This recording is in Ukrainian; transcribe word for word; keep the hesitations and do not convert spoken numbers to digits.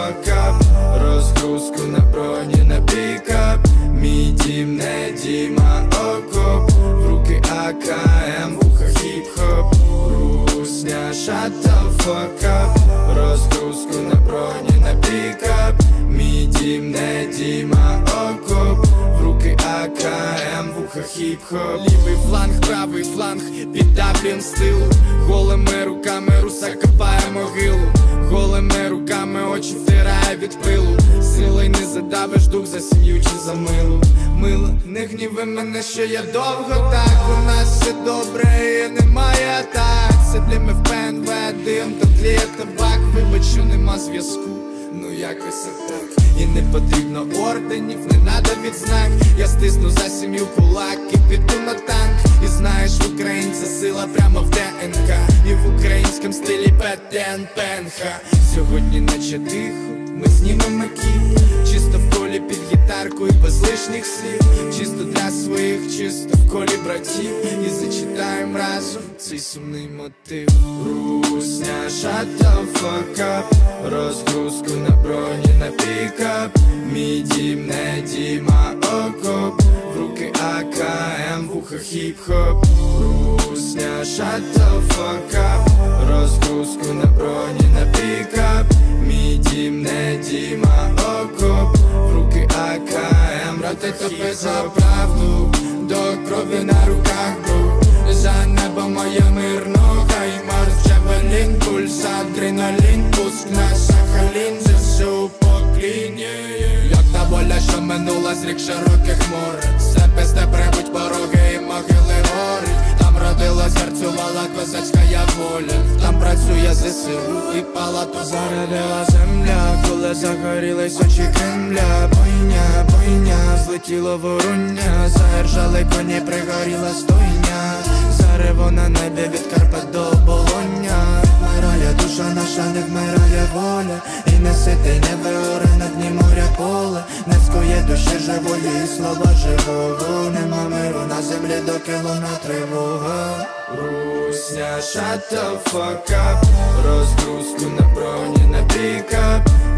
fuck up. Розгрузку на броні на пікап. Мій дім не діма окоп. В руки а ка ем, вуха хіп-хоп. Русня, shut the fuck up. Розгрузку на броні на пікап. Мій дім не діма окоп. В руки а ка ем, вуха хіп-хоп. Лівий фланг, правий фланг, піддавлюєм з тилу. Голими руками руса копає могилу. Голими руками очі втирає від пилу. Силою не задавиш дух за сім'ю чи за милу. Мило, не гніви мене, що я довго так. У нас все добре і немає атак. Сидимо в пе ен ве, дим, то тліє табак. Вибач, що нема зв'язку, ну якось отак. І не потрібно орденів, не надо відзнак. Я стисну за сім'ю кулак і піду на танк. І знаєш, в українця сила прямо в де ен ка. І в українському стилі петен пенха. Сьогодні наче тихо, ми знімемо кіт. Чисто в колі під гітарку і без лишніх слів. Чисто для своїх, чисто в колі братів. І зачитаємо разом цей сумний мотив. Русня, shut the fuck up. Розгрузку на броні на пікап. Мій дім не діма окоп. В руки а ка ем, вуха хіп-хоп. Русня, shut the fuck up. Розгрузку на броні на пікап. Мій дім не діма окоп. В руки а ка ем, брати топи за правду. До крові на руках бро. За небо моє мирно, хай Марс, Джавелін, пульс, адреналін, пуск на Сахалін, за всю покління. Як та воля, що минула з рік широких море. Все пизде привуть пороги і могили гори. Там родилась, гарцювала козацька воля. Там працює зе се у і палату зарядила земля. Коли загорілись очі Кремля. Бойня, бойня, злетіло воруння. Заіржали коні, пригоріла стойня. Зарево на небі від Карпат до Оболоня. Вмирає душа наша, не вмирає воля. І не ситий, не виоре на дні моря поле. Не скує душі живої і слова живого. Нема миру на землі, доки луна тривога. Русня, shut the fuck up. Розгрузку на броні на пікап.